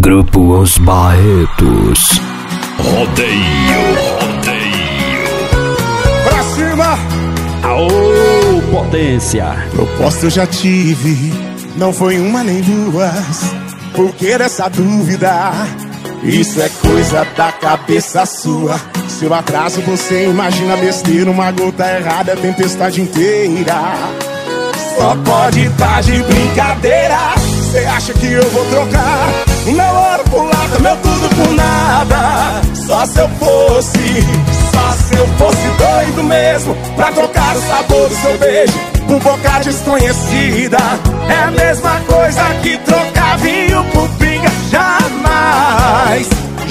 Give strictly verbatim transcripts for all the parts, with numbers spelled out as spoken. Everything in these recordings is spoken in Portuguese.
Grupo Os Barretos. Rodeio, rodeio. Pra cima! Aô, potência! Proposta eu já tive, não foi uma nem duas. Por que dessa dúvida? Isso é coisa da cabeça sua. Seu atraso você imagina besteira. Uma gota errada é tempestade inteira. Só pode tá de brincadeira. Cê acha que eu vou trocar o meu ouro por lata, meu tudo por nada? Só se eu fosse, só se eu fosse doido mesmo pra trocar o sabor do seu beijo por boca desconhecida. É a mesma coisa que trocar vinho por pinga. Jamais,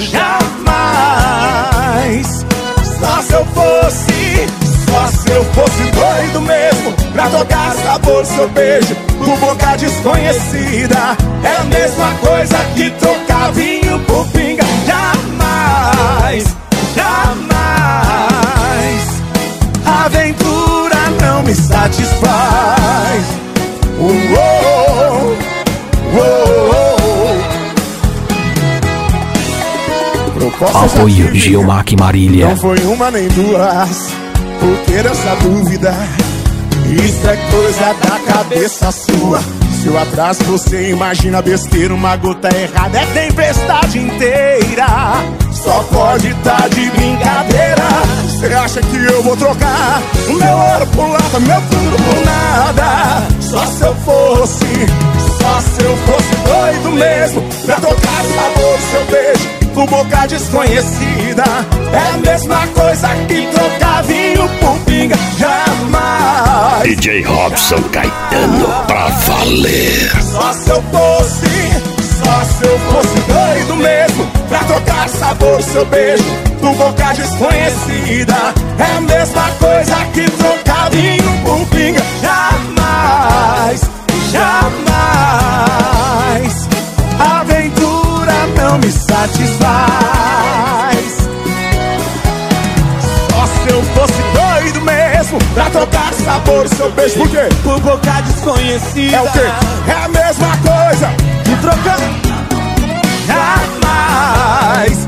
jamais. Só se eu fosse, só se eu fosse doido mesmo pra trocar o sabor do seu beijo por boca desconhecida. É a mesma coisa que trocar vinho por pinga. Jamais, jamais. Aventura não me satisfaz. Uou, uou, uou. Apoio Geomac Marília. Não foi uma nem duas. Por que essa dúvida? Isso é coisa da cabeça sua. Seu atraso você imagina besteira. Uma gota errada é tempestade inteira. Só pode tá de brincadeira. Cê acha que eu vou trocar o meu ouro por lata, meu tudo por nada? Só se eu fosse, só se eu fosse doido mesmo pra trocar o sabor do seu beijo por boca desconhecida. É a mesma coisa que trocar vinho por pinga. Jamais. D J Robson Caetano pra valer. Só se eu fosse, só se eu fosse doido mesmo pra trocar sabor do seu beijo por boca desconhecida. É a mesma coisa que trocar vinho por pinga. Jamais, jamais. Aventura não me satisfaz. Só se eu fosse doido mesmo pra trocar sabor do seu beijo. Por quê? Por boca desconhecida. É o quê? É a mesma coisa que trocar. Jamais,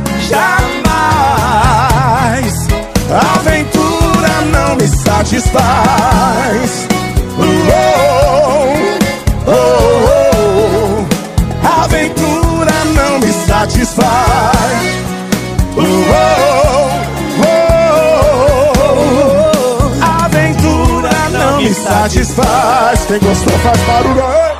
jamais. Aventura não me satisfaz. Oh, oh, oh, oh. Aventura não me satisfaz. Oh, oh, oh, oh. Aventura não me satisfaz. Quem gostou faz barulho aí.